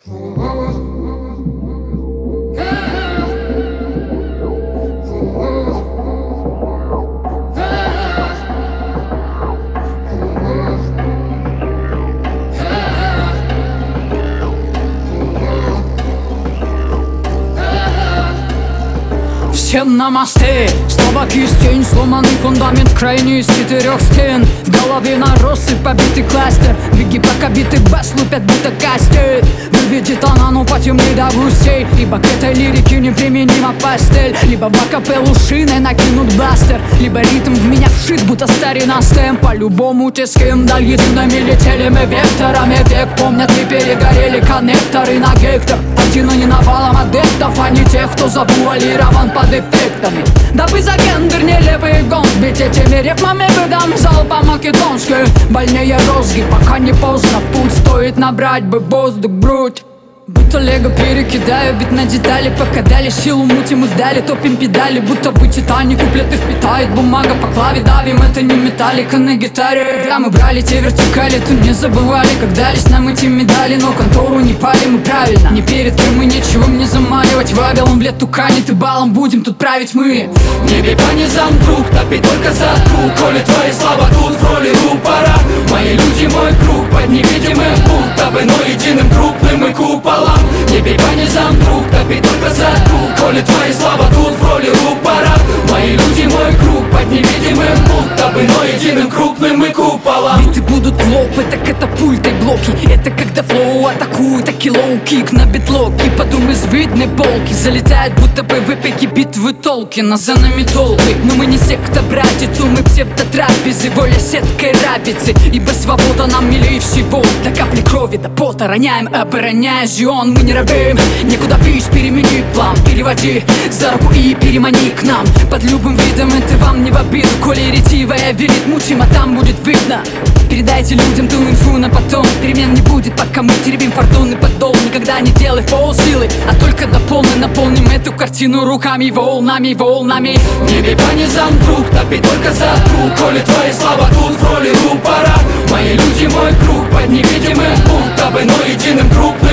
Всем намасте, снова кистень, сломанный фундамент крайний из 4 стен. В голове наросы побитый кластер, беги пока битый бас лупят будто кастет. Выведет она, ну потемней до густей, ибо к этой лирике неприменима пастель. Либо в акапеллу шиной накинут бластер, либо ритм в меня вшит, будто старина стем. По-любому те с кем даль едиными летели мы векторами. Век помнят и перегорели коннекторы на гектор. Один не навалом адептов, а не тех, кто завуалирован под эффектами. Дабы за гендер нелепый гон сбить этими рифмами, выдам залпом македонскую. Больнее розги, пока не поздно в путь, стоит набрать бы воздух в грудь. Будто лего перекидаю бит на детали, пока дали силу мутим и вдали, топим педали, будто бы Титаник куплеты впитает бумага по клаве, давим, это не металлика на гитаре. Когда мы брали те вертикали, то не забывали, как дались нам эти медали, но контору не пали мы правильно. Не перед кем мы нечего мне замаливать, вавилом в лет туканит и балом будем тут править мы. Не бей по низам, друг, топи только за круг, коли твои слова тут в роли рупора. Мои люди, мой круг, под невидимым будто бы, но единым крупным и куполом. Не бей по низам, друг, топи только за круг, коли твои слова тут в роли рупора. Мои люди, мой круг, под невидимым будто бы, но единым крупным и куполом. Биты будут лоп, это катапульты, блоки. Это когда флоу атакует, таки лоу-кик на битлоки. Подум из видной полки залетает, будто бы в эпике битвы Толкина. За нами толпы, но мы не секта братицу, мы псевдотрапезы, воля сеткой рабицы. Ибо свобода нам милее всего, до капли крови, до пота роняем, обороняя зион. Мы не робеем, некуда бить, перемени план, переводи за руку и перемани к нам. Под любым видом это вам не в обиду, коли ретивая верит, мучим, а там будет видно. Передайте людям ту инфу на потом, перемен не будет, пока мы теребим фортуны подол. Никогда не делай в полсилы, а только до полной наполним эту картину руками, волнами, волнами. Не бей по низам, друг, топи только за круг, коли твои слова тут в роли рупора. Мои люди, мой круг, под невидимым будто бы, но единым крупным